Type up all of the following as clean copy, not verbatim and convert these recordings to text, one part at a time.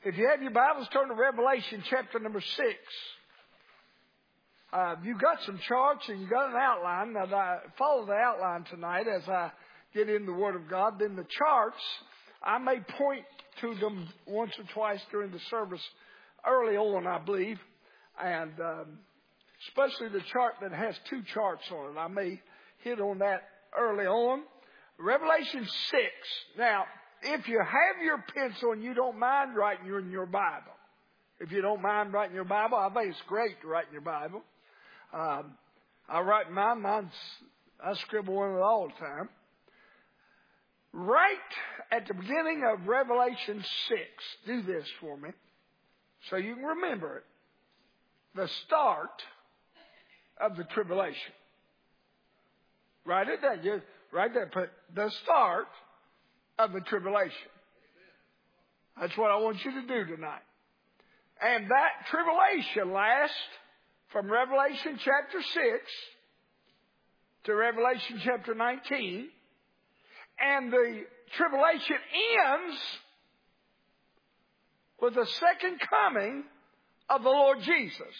If you have your Bibles, turn to Revelation chapter number 6. You've got some charts and you've got an outline. Now, I follow the outline tonight as I get in the Word of God. Then the charts, I may point to them once or twice during the service early on, I believe. And especially the chart that has two charts on it. I may hit on that early on. Revelation 6. Now, if you have your pencil and you don't mind writing in your Bible, if you don't mind writing your Bible, I think it's great to write in your Bible. I write mine. I scribble on it all the time. Right at the beginning of Revelation 6, do this for me so you can remember it. The start of the tribulation. Write it down. Just right there. Put the start of the tribulation. That's what I want you to do tonight. And that tribulation lasts from Revelation chapter 6 to Revelation chapter 19. And the tribulation ends with the second coming of the Lord Jesus.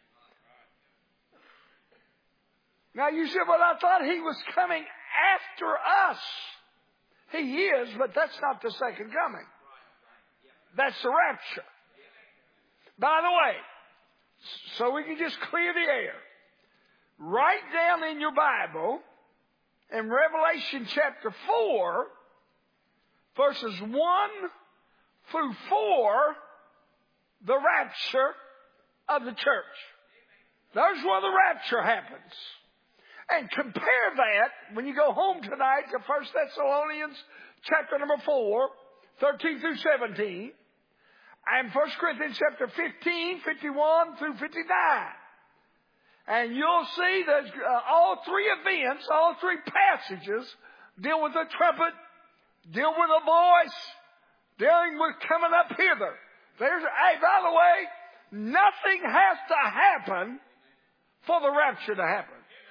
Now you say, well, I thought he was coming after us. He is, but that's not the second coming. That's the rapture. By the way, so we can just clear the air. Write down in your Bible, in Revelation chapter 4, verses 1 through 4, the rapture of the church. There's where the rapture happens. And compare that when you go home tonight to 1 Thessalonians chapter number 4, 13 through 17, and 1 Corinthians chapter 15, 51 through 59. And you'll see that all three events, all three passages deal with the trumpet, deal with a voice, dealing with coming up hither. Hey, by the way, nothing has to happen for the rapture to happen.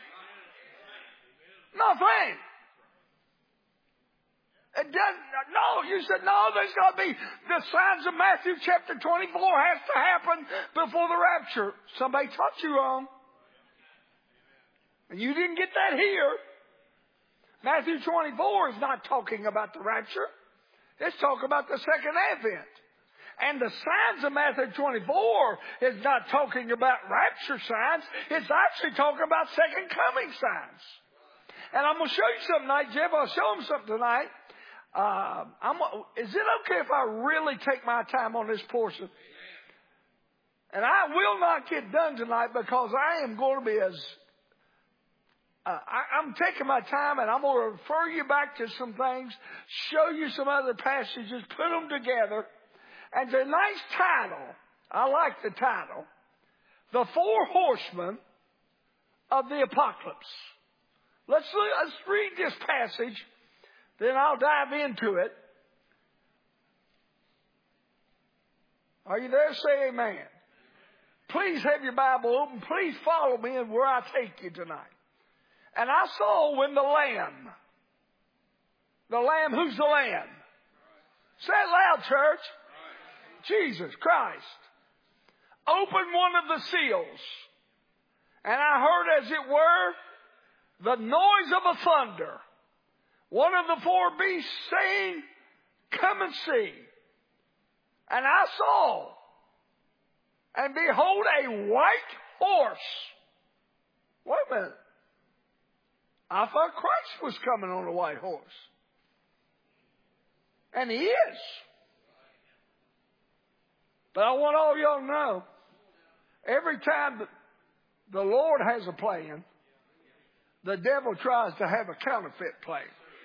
Nothing. It doesn't. No, you said no. There's got to be the signs of Matthew chapter 24 has to happen before the rapture. Somebody taught you wrong, and you didn't get that here. Matthew 24 is not talking about the rapture. It's talking about the second advent. And the signs of Matthew 24 is not talking about rapture signs. It's actually talking about second coming signs. And I'm going to show you something tonight, Jeff. I'll show them something tonight. Is it okay if I really take my time on this portion? And I will not get done tonight because I am going to be I'm taking my time and I'm going to refer you back to some things, show you some other passages, put them together. And tonight's title, I like the title, The Four Horsemen of the Apocalypse. Let's read this passage, then I'll dive into it. Are you there? Say amen. Please have your Bible open. Please follow me in where I take you tonight. And I saw when the Lamb, who's the Lamb? Say it loud, church. Jesus Christ. Opened one of the seals. And I heard, as it were, the noise of a thunder. One of the four beasts saying, come and see. And I saw, and behold, a white horse. Wait a minute. I thought Christ was coming on a white horse. And he is. But I want all y'all to know, every time that the Lord has a plan, the devil tries to have a counterfeit plan.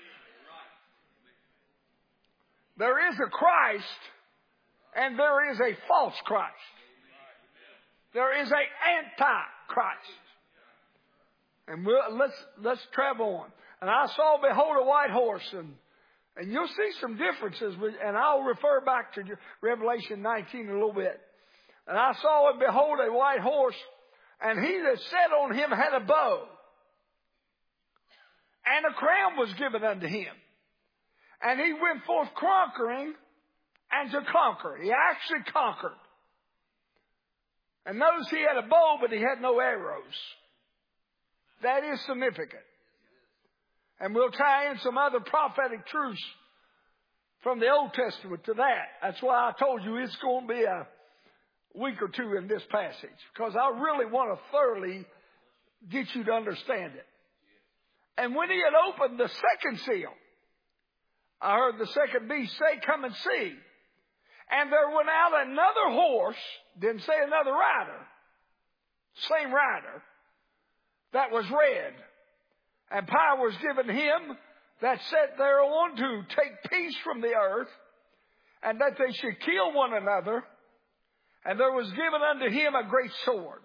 There is a Christ and there is a false Christ. There is an anti-Christ. And let's travel on. And I saw, behold, a white horse. And you'll see some differences. And I'll refer back to Revelation 19 a little bit. And I saw, and behold, a white horse. And he that sat on him had a bow. And a crown was given unto him. And he went forth conquering and to conquer. He actually conquered. And notice he had a bow, but he had no arrows. That is significant. And we'll tie in some other prophetic truths from the Old Testament to that. That's why I told you it's going to be a week or two in this passage, because I really want to thoroughly get you to understand it. And when he had opened the second seal, I heard the second beast say, "Come and see." And there went out another horse, didn't say another rider, same rider, that was red. And power was given him that sat thereon to take peace from the earth, and that they should kill one another. And there was given unto him a great sword.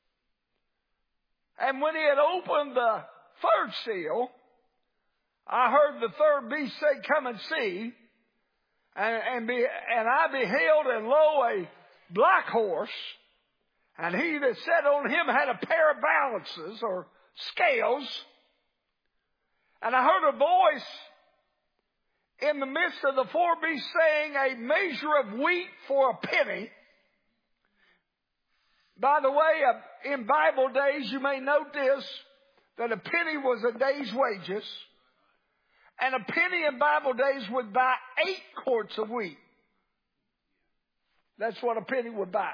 And when he had opened the third seal, I heard the third beast say, "Come and see." And I beheld, and lo, a black horse, and he that sat on him had a pair of balances, or scales. And I heard a voice in the midst of the four beasts saying, "A measure of wheat for a penny." By the way, in Bible days, you may note this, that a penny was a day's wages. And a penny in Bible days would buy 8 quarts of wheat. That's what a penny would buy.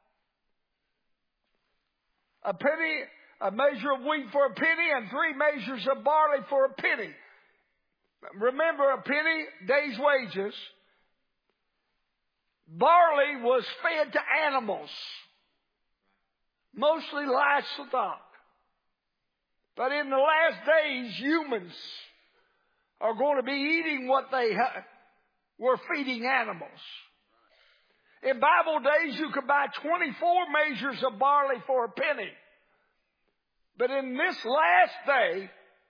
A penny, a measure of wheat for a penny, and 3 measures of barley for a penny. Remember, a penny, day's wages. Barley was fed to animals, mostly livestock. But in the last days, humans are going to be eating what they were feeding animals. In Bible days, you could buy 24 measures of barley for a penny. But in this last day,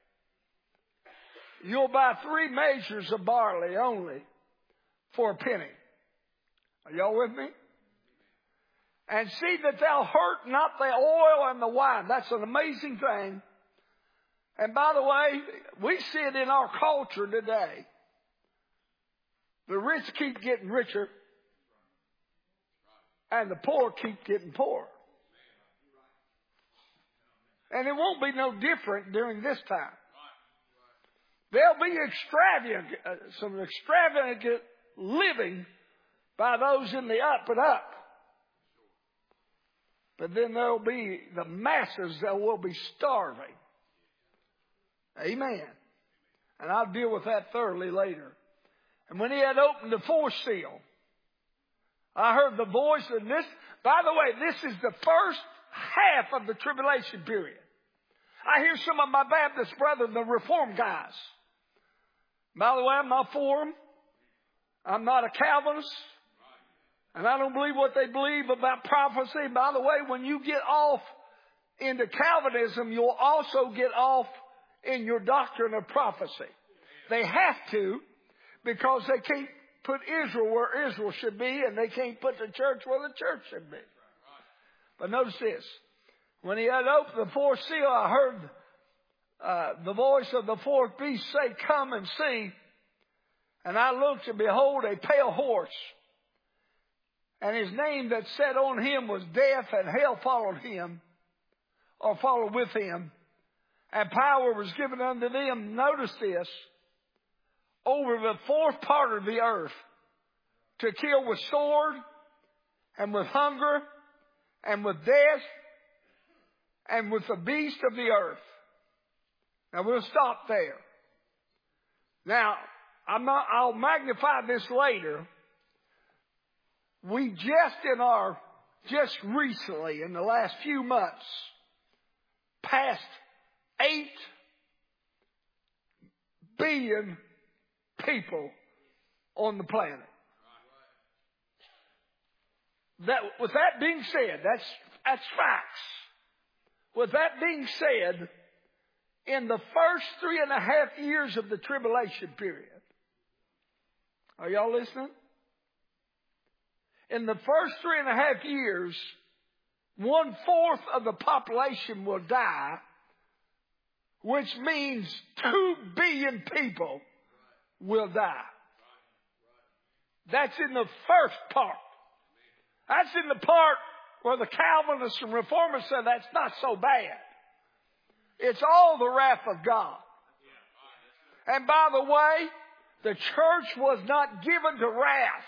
you'll buy 3 measures of barley only for a penny. Are y'all with me? And see that thou hurt not the oil and the wine. That's an amazing thing. And by the way, we see it in our culture today. The rich keep getting richer, and the poor keep getting poorer. And it won't be no different during this time. There'll be some extravagant living by those in the up and up. But then there'll be the masses that will be starving. Amen. And I'll deal with that thoroughly later. And when he had opened the 4th seal, I heard the voice of this. By the way, this is the first half of the tribulation period. I hear some of my Baptist brethren, the Reformed guys. By the way, I'm not for them. I'm not a Calvinist. And I don't believe what they believe about prophecy. By the way, when you get off into Calvinism, you'll also get off in your doctrine of prophecy. They have to, because they can't put Israel where Israel should be, and they can't put the church where the church should be. But notice this. When he had opened the 4th seal, I heard the voice of the 4th beast say, "Come and see." And I looked, and behold, a pale horse. And his name that sat on him was Death, and hell followed him, or followed with him. And power was given unto them, notice this, over the 4th part of the earth, to kill with sword, and with hunger, and with death, and with the beast of the earth. Now we'll stop there. Now, I'll magnify this later. We just recently, in the last few months, passed 8 billion people on the planet. With that being said, that's facts. With that being said, in the first 3.5 years of the tribulation period, are y'all listening? In the first 3.5 years, 1/4 of the population will die, which means 2 billion people will die. That's in the first part. That's in the part where the Calvinists and Reformers say that's not so bad. It's all the wrath of God. And by the way, the church was not given to wrath.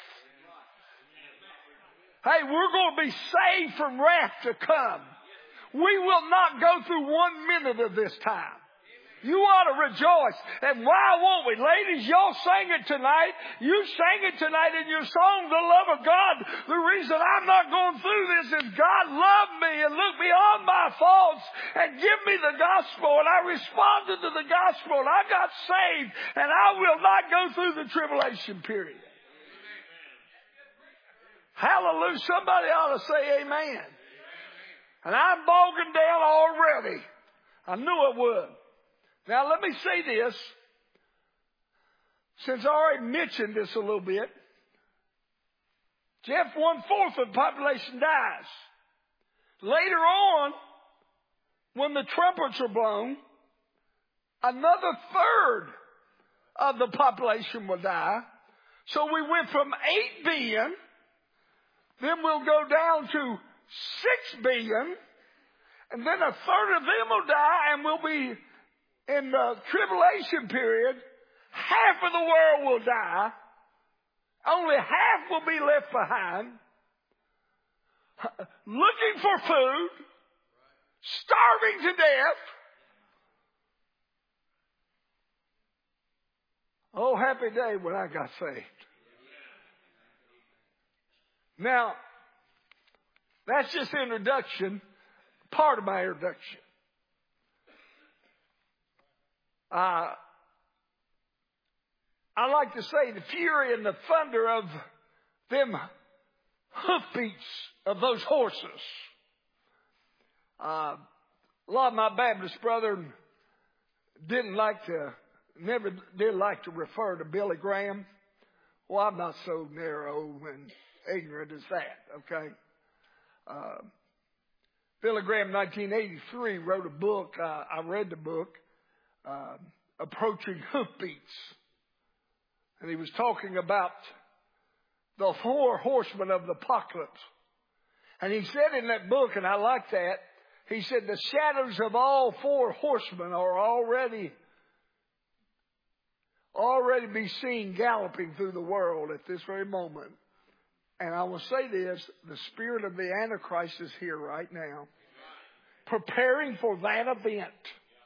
Hey, we're going to be saved from wrath to come. We will not go through 1 minute of this time. You ought to rejoice. And why won't we? Ladies, y'all sang it tonight. You sang it tonight in your song, The Love of God. The reason I'm not going through this is God loved me and looked beyond my faults and give me the gospel. And I responded to the gospel and I got saved. And I will not go through the tribulation period. Hallelujah. Somebody ought to say amen. And I'm bogging down already. I knew I would. Now let me say this, since I already mentioned this a little bit. Jeff, 1/4 of the population dies. Later on, when the trumpets are blown, another 1/3 of the population will die. So we went from 8 billion, then we'll go down to 6 billion, and then 1/3 of them will die, and we'll be in the tribulation period. Half of the world will die. Only half will be left behind. Looking for food. Starving to death. Oh, happy day when I got saved. Now, that's just introduction. Part of my introduction. I like to say the fury and the thunder of them hoofbeats of those horses. A lot of my Baptist brethren never did like to refer to Billy Graham. Well, I'm not so narrow and ignorant as that, okay? Billy Graham, 1983, wrote a book. I read the book. Approaching Hoofbeats. And he was talking about the 4 horsemen of the apocalypse. And he said in that book, and I like that, he said the shadows of all 4 horsemen are already be seen galloping through the world at this very moment. And I will say this, the spirit of the Antichrist is here right now, preparing for that event.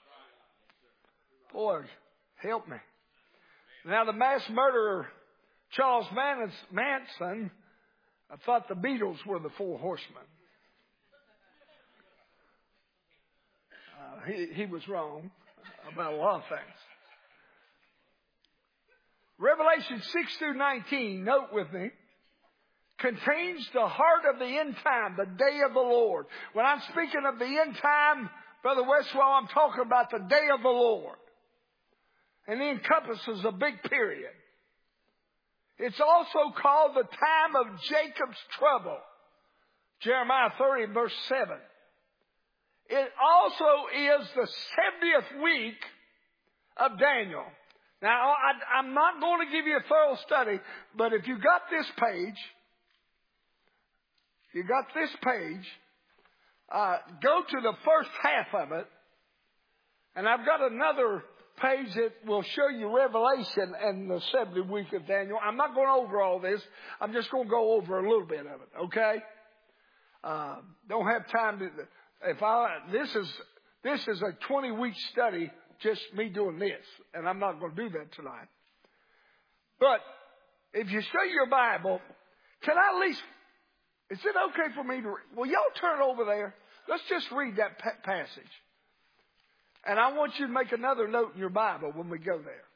Boy, help me. Now, the mass murderer, Charles Manson, I thought the Beatles were the 4 horsemen. He was wrong about a lot of things. Revelation 6 through 19, note with me, contains the heart of the end time, the day of the Lord. When I'm speaking of the end time, Brother Westwell, I'm talking about the day of the Lord. And it encompasses a big period. It's also called the time of Jacob's trouble. Jeremiah 30, verse 7. It also is the 70th week of Daniel. Now, I'm not going to give you a thorough study, but if you got this page, go to the first half of it, and I've got another page that will show you Revelation and the 70th week of Daniel. I'm not going over all this. I'm just going to go over a little bit of it, okay? Don't have time to. This is a 20-week study, just me doing this, and I'm not going to do that tonight. But if you study your Bible, can I at least? Is it okay for me to? Will y'all turn over there? Let's just read that passage. And I want you to make another note in your Bible when we go there.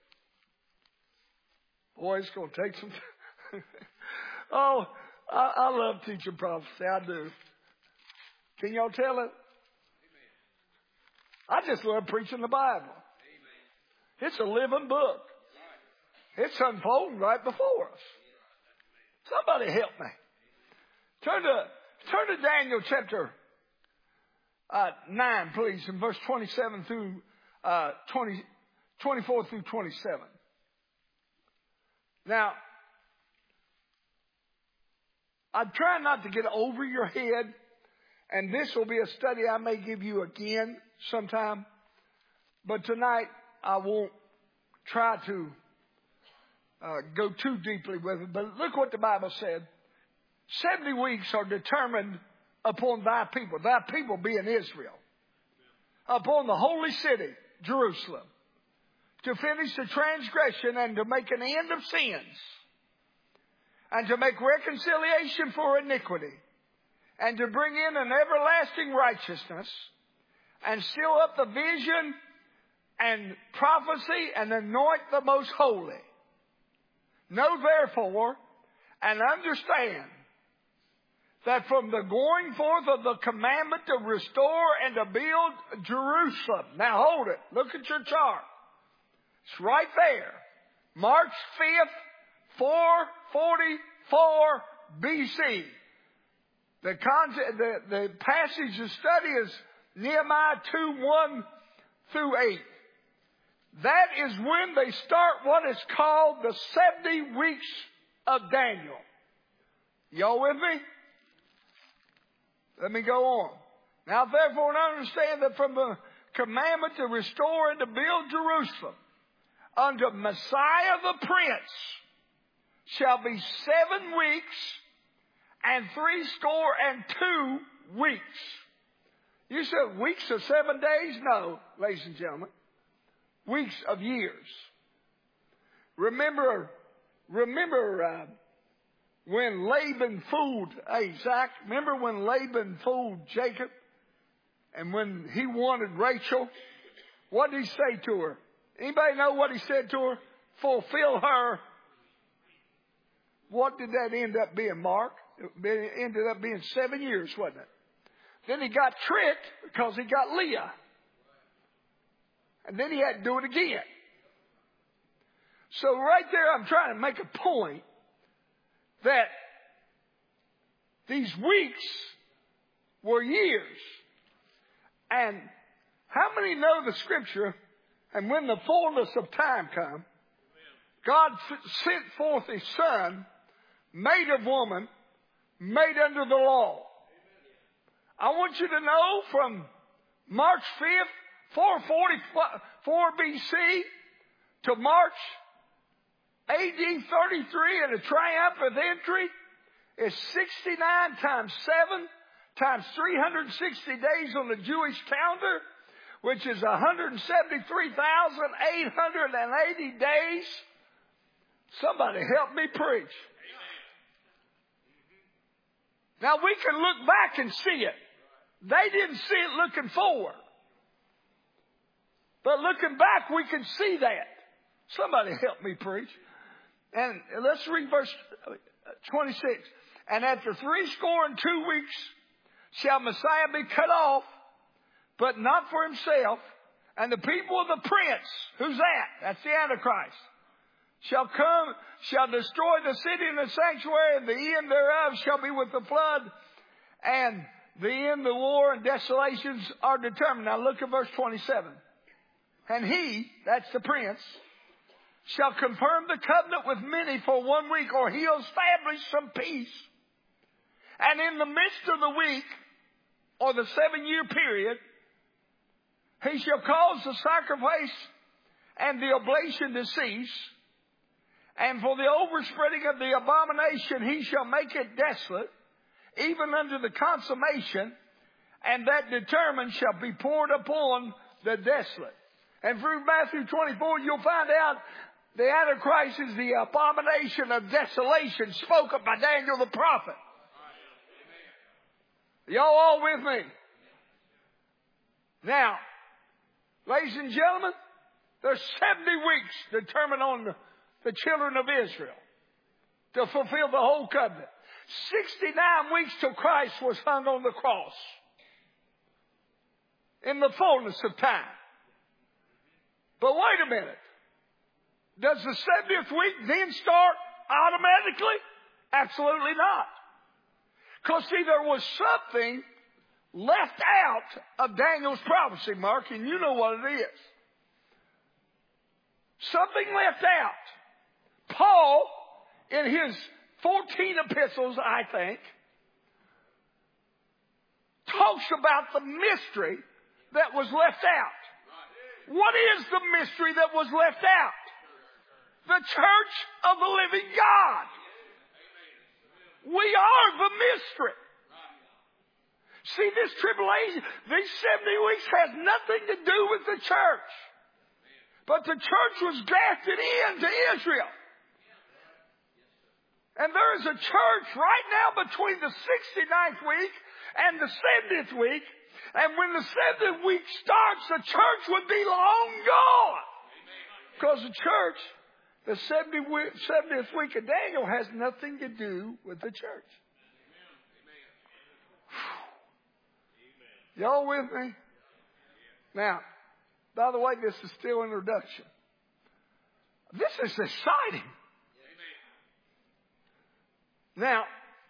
Boy, it's going to take some time. Oh, I love teaching prophecy. I do. Can y'all tell it? I just love preaching the Bible. It's a living book. It's unfolding right before us. Somebody help me. Turn to Daniel chapter 9, please, in verse 27 through 24 through 27. Now, I'm trying not to get over your head, and this will be a study I may give you again sometime. But tonight, I won't try to go too deeply with it. But look what the Bible said. 70 weeks are determined upon thy people being Israel, upon the holy city, Jerusalem, to finish the transgression and to make an end of sins, and to make reconciliation for iniquity, and to bring in an everlasting righteousness, and seal up the vision and prophecy, and anoint the most holy. Know therefore and understand that from the going forth of the commandment to restore and to build Jerusalem. Now hold it. Look at your chart. It's right there. March 5th, 444 BC. The passage of study is Nehemiah 2:1 through 8. That is when they start what is called the 70 weeks of Daniel. Y'all with me? Let me go on. Now therefore understand that from the commandment to restore and to build Jerusalem unto Messiah the Prince shall be 7 weeks and 62 weeks. You said weeks of 7 days? No, ladies and gentlemen. Weeks of years. Remember when Laban fooled, Zach, remember when Laban fooled Jacob? And when he wanted Rachel, what did he say to her? Anybody know what he said to her? Fulfill her. What did that end up being, Mark? It ended up being 7 years, wasn't it? Then he got tricked because he got Leah. And then he had to do it again. So right there I'm trying to make a point that these weeks were years. And how many know the scripture? And when the fullness of time come, God sent forth His Son, made of woman, made under the law. I want you to know from March 5th, 444 BC to March AD 33 and a triumphant entry is 69 times 7 times 360 days on the Jewish calendar, which is 173,880 days. Somebody help me preach. Now we can look back and see it. They didn't see it looking forward. But looking back, we can see that. Somebody help me preach. And let's read verse 26. And after 62 weeks shall Messiah be cut off, but not for himself. And the people of the prince, who's that? That's the Antichrist. Shall come, shall destroy the city and the sanctuary, and the end thereof shall be with the flood. And the end, the war, and desolations are determined. Now look at verse 27. And he, that's the prince, shall confirm the covenant with many for 1 week, or he'll establish some peace. And in the midst of the week, or the 7-year period, he shall cause the sacrifice and the oblation to cease. And for the overspreading of the abomination, he shall make it desolate, even unto the consummation, and that determined shall be poured upon the desolate. And through Matthew 24, you'll find out the Antichrist is the abomination of desolation spoken by Daniel the prophet. Y'all all with me? Now, ladies and gentlemen, there's 70 weeks determined on the children of Israel to fulfill the whole covenant. 69 weeks till Christ was hung on the cross in the fullness of time. But wait a minute. Does the 70th week then start automatically? Absolutely not. Because see, there was something left out of Daniel's prophecy, Mark, and you know what it is. Something left out. Paul, in his 14 epistles, I think, talks about the mystery that was left out. What is the mystery that was left out? The church of the living God. We are the mystery. See, this tribulation, these 70 weeks has nothing to do with the church. But the church was grafted into Israel. And there is a church right now between the 69th week and the 70th week. And when the 70th week starts, the church would be long gone. Because the church, the 70th week of Daniel has nothing to do with the church. Y'all with me? Now, by the way, this is still introduction. This is exciting. Now,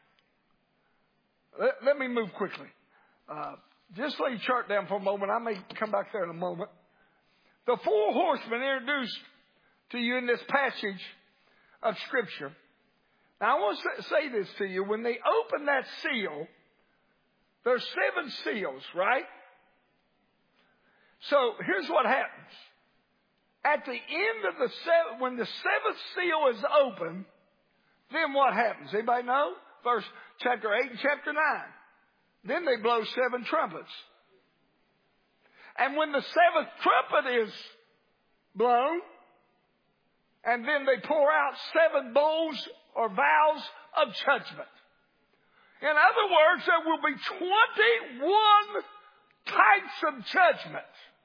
let me move quickly. Just lay your chart down for a moment. I may come back there in a moment. The four horsemen introduced to you in this passage of Scripture. Now, I want to say this to you. When they open that seal, there's 7 seals, right? So here's what happens. At the end of the when the 7th seal is open, then what happens? Anybody know? Verse chapter 8 and chapter 9. Then they blow 7 trumpets. And when the 7th trumpet is blown, and then they pour out 7 bowls or vials of judgment. In other words, there will be 21 types of judgment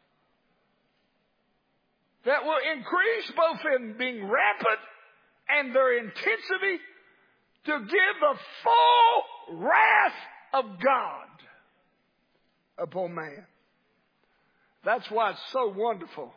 that will increase both in being rapid and their intensity to give the full wrath of God upon man. That's why it's so wonderful.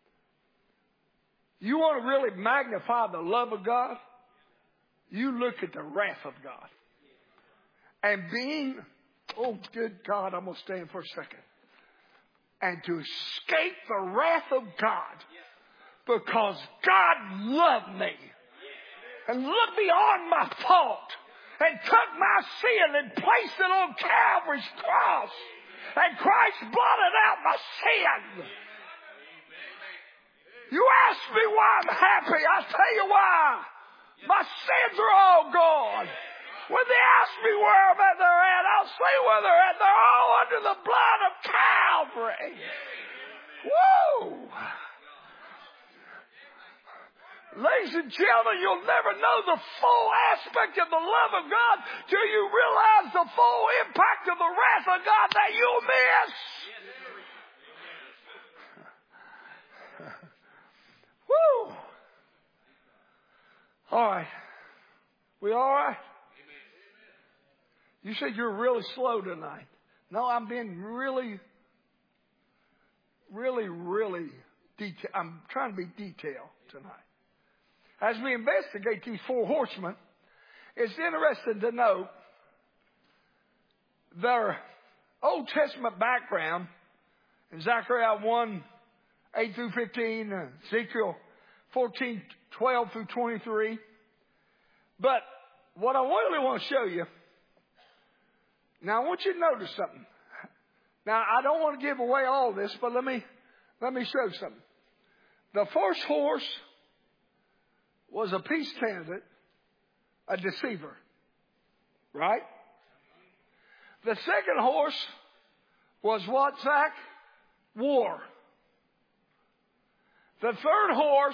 You want to really magnify the love of God? You look at the wrath of God. And being, oh good God, I'm going to stand for a second. And to escape the wrath of God. Because God loved me. And looked beyond my fault. And took my sin and placed it on Calvary's cross. And Christ blotted out my sin. You ask me why I'm happy. I'll tell you why. My sins are all gone. When they ask me where they're at, I'll say where they're at. They're all under the blood of Calvary. Woo! Ladies and gentlemen, you'll never know the full aspect of the love of God till you realize the full impact of the wrath of God that you'll miss. Woo! All right. We all right? You said you're really slow tonight. No, I'm being really detailed. I'm trying to be detailed tonight. As we investigate these 4 horsemen, it's interesting to note their Old Testament background in Zechariah 1, 8 through 15, Ezekiel 14, 12 through 23. But what I really want to show you, now I want you to notice something. Now I don't want to give away all this, but let me show something. The first horse was a peace candidate, a deceiver. Right? The second horse was what, Zach? War. The third horse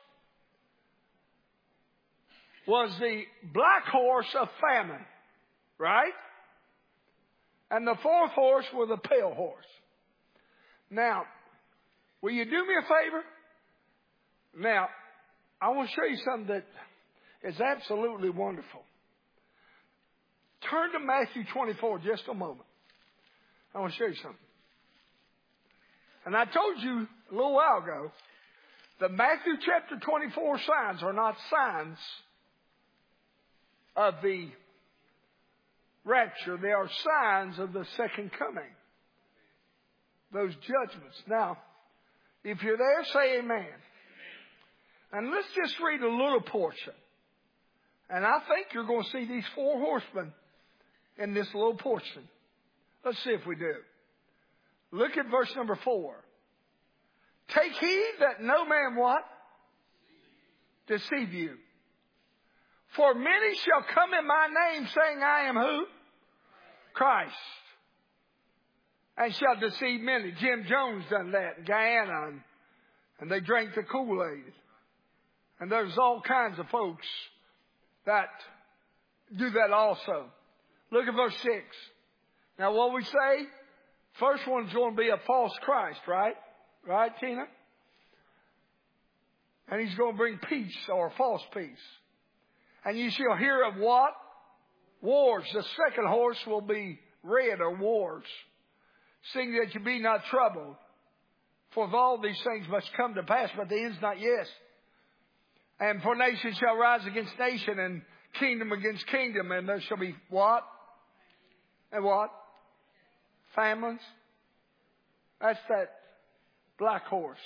was the black horse of famine. Right? And the fourth horse was the pale horse. Now, will you do me a favor? Now, I want to show you something that is absolutely wonderful. Turn to Matthew 24 just a moment. I want to show you something. And I told you a little while ago that Matthew chapter 24 signs are not signs of the rapture. They are signs of the second coming. Those judgments. Now, if you're there, say amen. And let's just read a little portion And I think you're going to see these 4 horsemen in this little portion. Let's see if we do. Look at verse number 4. Take heed that no man what? Deceive you. For many shall come in my name, saying, I am who? Christ. And shall deceive many. Jim Jones done that in Guyana. And they drank the Kool-Aid. And there's all kinds of folks that do that also. Look at verse 6. Now what we say? First one's going to be a false Christ, right? Right, Tina? And he's going to bring peace or false peace. And you shall hear of what? Wars. The second horse will be red, or wars. Seeing that you be not troubled. For all these things must come to pass, but the end's not yet. And for nation shall rise against nation, and kingdom against kingdom, and there shall be what? And what? Famines. That's that black horse.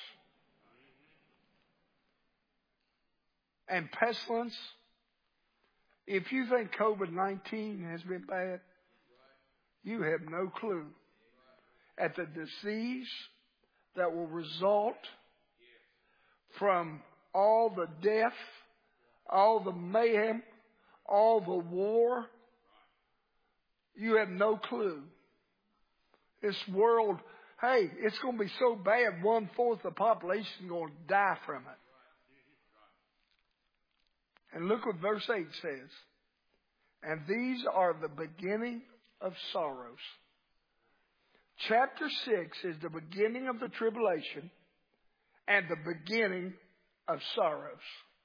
And pestilence. If you think COVID-19 has been bad, you have no clue at the disease that will result from all the death, all the mayhem, all the war. You have no clue. This world, hey, it's going to be so bad, 1/4 the population is going to die from it. And look what verse 8 says. And these are the beginning of sorrows. Chapter 6 is the beginning of the tribulation and the beginning of sorrows.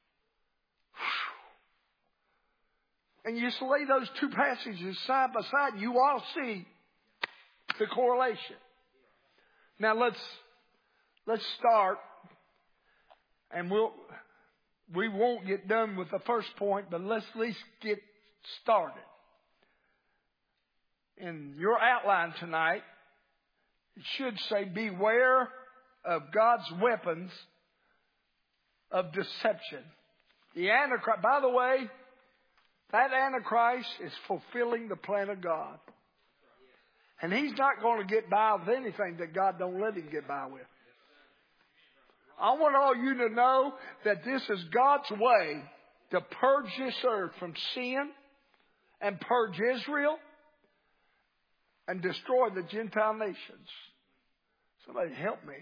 And you just lay those 2 passages side by side, you all see the correlation. Now let's start, and we won't get done with the first point, but let's at least get started. In your outline tonight, it should say, beware of God's weapons of deception. The Antichrist, by the way, that Antichrist is fulfilling the plan of God. And he's not going to get by with anything that God don't let him get by with. I want all you to know that this is God's way to purge this earth from sin and purge Israel and destroy the Gentile nations. Somebody help me.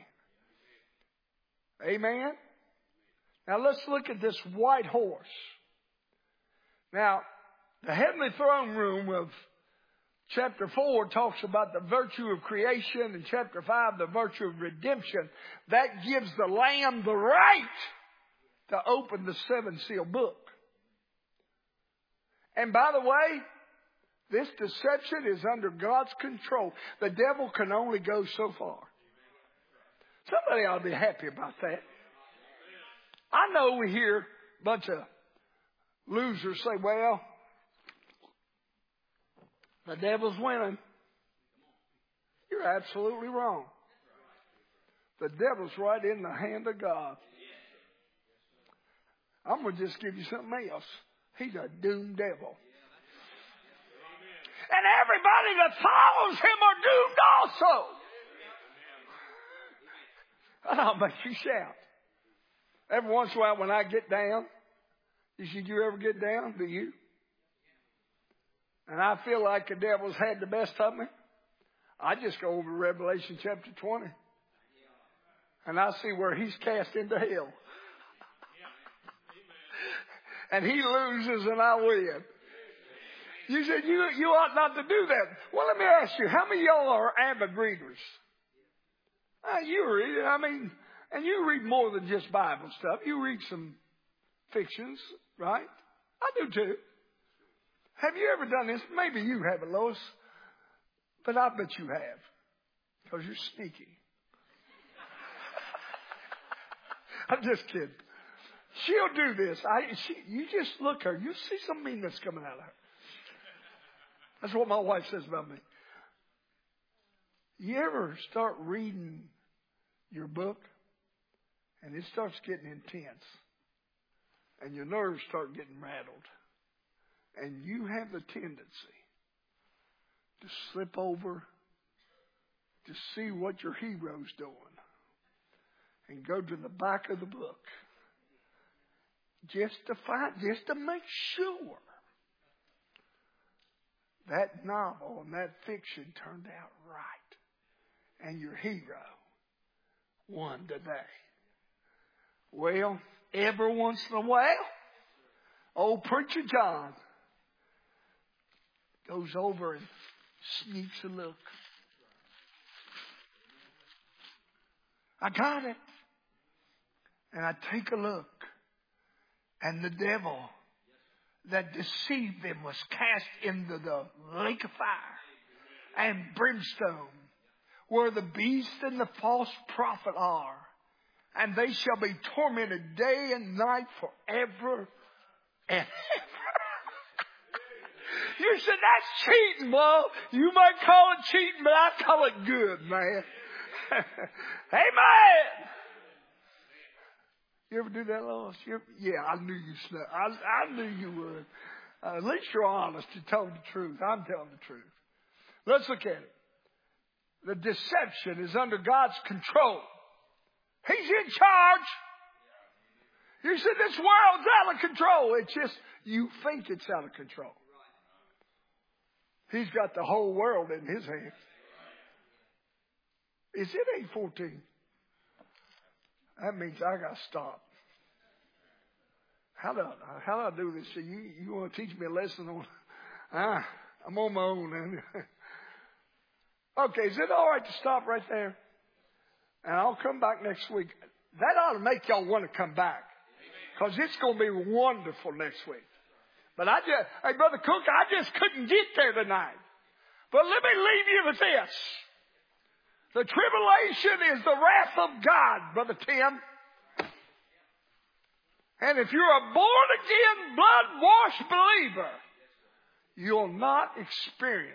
Amen? Now let's look at this white horse. Now, the heavenly throne room of chapter 4 talks about the virtue of creation, and chapter 5, the virtue of redemption. That gives the Lamb the right to open the 7-seal book. And by the way, this deception is under God's control. The devil can only go so far. Somebody ought to be happy about that. I know we hear a bunch of losers say, well, the devil's winning. You're absolutely wrong. The devil's right in the hand of God. I'm going to just give you something else. He's a doomed devil. And everybody that follows him are doomed also. That'll make you shout. Every once in a while when I get down, did you ever get down? Do you? And I feel like the devil's had the best of me. I just go over to Revelation chapter 20. And I see where he's cast into hell. And he loses and I win. You said you ought not to do that. Well, let me ask you, how many of y'all are avid readers? You read, and you read more than just Bible stuff. You read some fictions, right? I do too. Have you ever done this? Maybe you haven't, Lois. But I bet you have. Because you're sneaky. I'm just kidding. She'll do this. You just look at her. You see some meanness coming out of her. That's what my wife says about me. You ever start reading your book and it starts getting intense and your nerves start getting rattled? And you have the tendency to slip over to see what your hero's doing and go to the back of the book just to make sure that novel and that fiction turned out right and your hero won today. Well, every once in a while, old Preacher John goes over and sneaks a look. I got it. And I take a look. And the devil that deceived them was cast into the lake of fire and brimstone, where the beast and the false prophet are. And they shall be tormented day and night forever and ever. You said, that's cheating, well, you might call it cheating, but I call it good, man. Amen. You ever do that, Lois? Yeah, I knew you snuck. I knew you would. At least you're honest. You tell the truth. I'm telling the truth. Let's look at it. The deception is under God's control. He's in charge. You said this world's out of control. It's just you think it's out of control. He's got the whole world in his hands. Is it 8:14? That means I got to stop. How do I do this? So you want to teach me a lesson on? I'm on my own. Okay, is it all right to stop right there? And I'll come back next week. That ought to make y'all want to come back, because it's going to be wonderful next week. But hey, Brother Cook, I just couldn't get there tonight. But let me leave you with this. The tribulation is the wrath of God, Brother Tim. And if you're a born-again, blood-washed believer, you'll not experience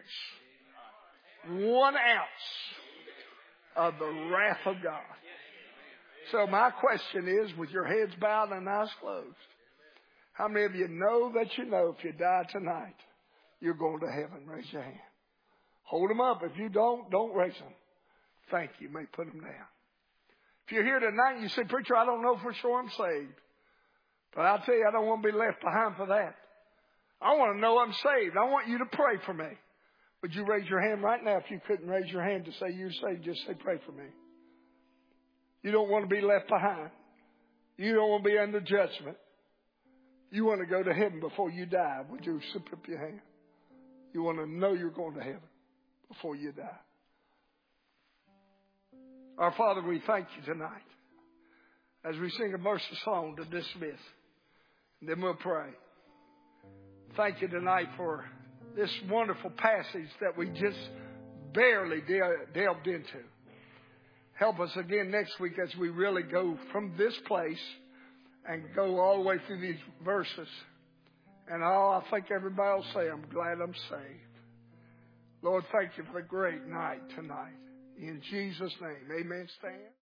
1 ounce of the wrath of God. So my question is, with your heads bowed and eyes closed, how many of you know that you know if you die tonight, you're going to heaven? Raise your hand. Hold them up. If you don't raise them. Thank you. You may put them down. If you're here tonight and you say, Preacher, I don't know for sure I'm saved. But I'll tell you, I don't want to be left behind for that. I want to know I'm saved. I want you to pray for me. Would you raise your hand right now? If you couldn't raise your hand to say you're saved, just say, pray for me. You don't want to be left behind. You don't want to be under judgment. You want to go to heaven before you die. Would you slip up your hand? You want to know you're going to heaven before you die. Our Father, we thank you tonight as we sing a verse of song to dismiss. And then we'll pray. Thank you tonight for this wonderful passage that we just barely delved into. Help us again next week as we really go from this place and go all the way through these verses. And I think everybody will say, I'm glad I'm saved. Lord, thank you for the great night tonight. In Jesus' name, amen. Stand.